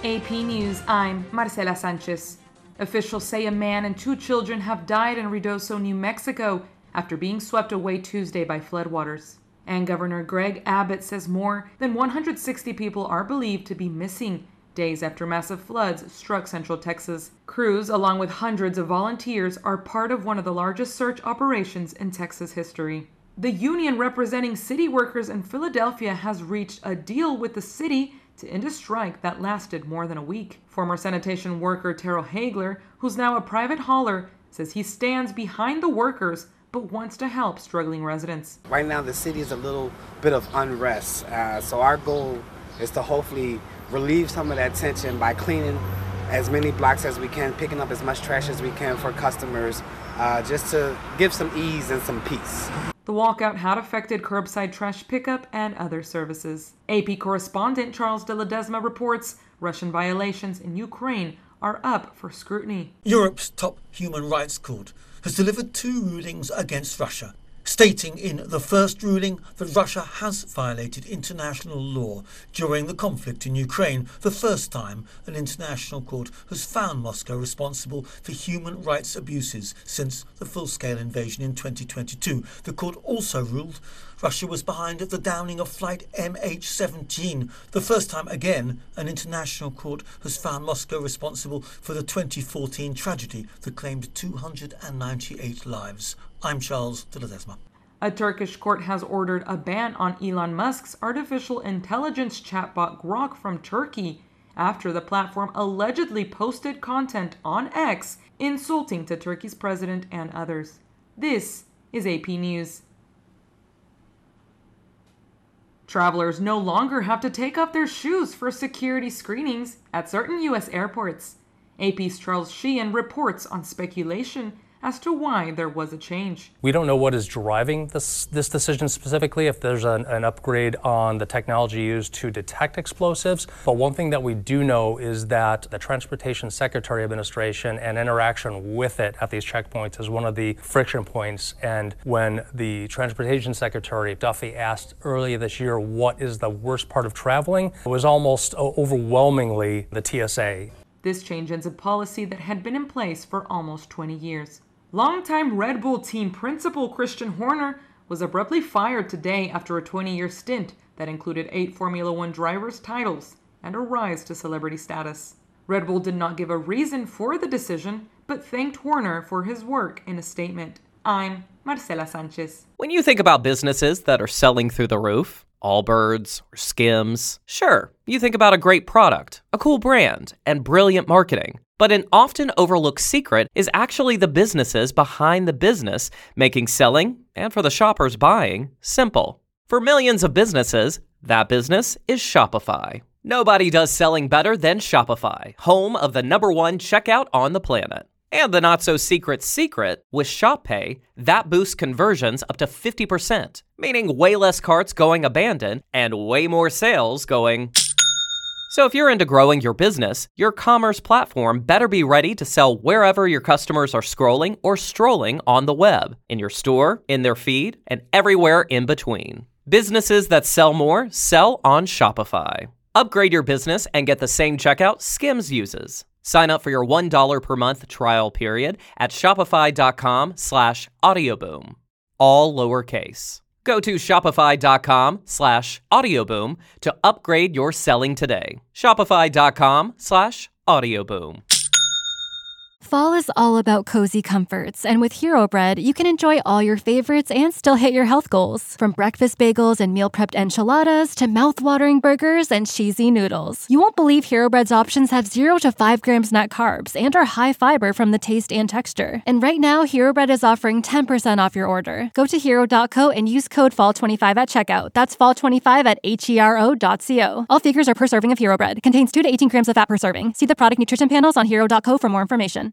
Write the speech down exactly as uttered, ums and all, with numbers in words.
A P News, I'm Marcela Sanchez. Officials say a man and two children have died in Ruidoso, New Mexico, after being swept away Tuesday by floodwaters. And Governor Greg Abbott says more than one hundred sixty people are believed to be missing, days after massive floods struck central Texas. Crews, along with hundreds of volunteers, are part of one of the largest search operations in Texas history. The union representing city workers in Philadelphia has reached a deal with the city to end a strike that lasted more than a week. Former sanitation worker Terrell Hagler, who's now a private hauler, says he stands behind the workers but wants to help struggling residents. Right now the city is a little bit of unrest, uh, so our goal is to hopefully relieve some of that tension by cleaning as many blocks as we can, picking up as much trash as we can for customers, uh, just to give some ease and some peace. The walkout had affected curbside trash pickup and other services. A P correspondent Charles de Ledesma reports Russian violations in Ukraine are up for scrutiny. Europe's top human rights court has delivered two rulings against Russia, stating in the first ruling that Russia has violated international law during the conflict in Ukraine, the first time an international court has found Moscow responsible for human rights abuses since the full-scale invasion in twenty twenty-two. The court also ruled Russia was behind the downing of flight M H seventeen, the first time again an international court has found Moscow responsible for the twenty fourteen tragedy that claimed two hundred ninety-eight lives. I'm Charles de Ledesma. A Turkish court has ordered a ban on Elon Musk's artificial intelligence chatbot Grok from Turkey after the platform allegedly posted content on X insulting to Turkey's president and others. This is A P News. Travelers no longer have to take off their shoes for security screenings at certain U S airports. A P's Charles Sheehan reports on speculation as to why there was a change. We don't know what is driving this this decision specifically, if there's an, an upgrade on the technology used to detect explosives. But one thing that we do know is that the Transportation Secretary Administration and interaction with it at these checkpoints is one of the friction points. And when the Transportation Secretary, Duffy, asked earlier this year what is the worst part of traveling, it was almost overwhelmingly the T S A. This change ends a policy that had been in place for almost twenty years. Longtime Red Bull team principal Christian Horner was abruptly fired today after a twenty-year stint that included eight Formula One drivers' titles and a rise to celebrity status. Red Bull did not give a reason for the decision, but thanked Horner for his work in a statement. I'm Marcela Sanchez. When you think about businesses that are selling through the roof, Allbirds or Skims, sure, you think about a great product, a cool brand, and brilliant marketing. But an often overlooked secret is actually the businesses behind the business, making selling, and for the shoppers buying, simple. For millions of businesses, that business is Shopify. Nobody does selling better than Shopify, home of the number one checkout on the planet. And the not-so-secret secret, with Shop Pay, that boosts conversions up to fifty percent, meaning way less carts going abandoned and way more sales going. So if you're into growing your business, your commerce platform better be ready to sell wherever your customers are scrolling or strolling on the web, in your store, in their feed, and everywhere in between. Businesses that sell more sell on Shopify. Upgrade your business and get the same checkout Skims uses. Sign up for your one dollar per month trial period at shopify.com slash audioboom. All lowercase. Go to shopify.com slash audioboom to upgrade your selling today. Shopify.com slash audioboom. Fall is all about cozy comforts, and with Hero Bread, you can enjoy all your favorites and still hit your health goals. From breakfast bagels and meal-prepped enchiladas to mouth-watering burgers and cheesy noodles. You won't believe Hero Bread's options have zero to five grams net carbs and are high fiber from the taste and texture. And right now, Hero Bread is offering ten percent off your order. Go to hero dot co and use code fall twenty-five at checkout. That's fall twenty-five at hero dot co. All figures are per serving of Hero Bread. Contains two to eighteen grams of fat per serving. See the product nutrition panels on hero dot co for more information.